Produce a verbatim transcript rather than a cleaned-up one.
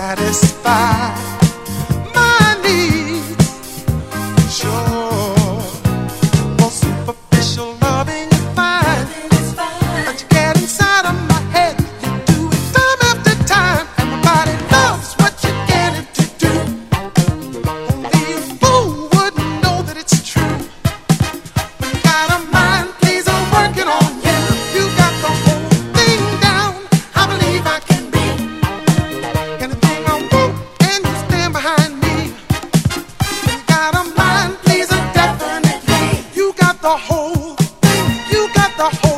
satisfy my needs. Sure, more superficial loving is fine, but you get inside of my head. You do it time after time. Everybody loves what you're getting to do. Only a fool wouldn't know that it's true. When you got a mind, please, I'm working on you. You got the whole thing down. I believe I can be anything I want, and you stand behind me. When you got a mind, please, I'm definitely. You got the whole thing. You got the whole.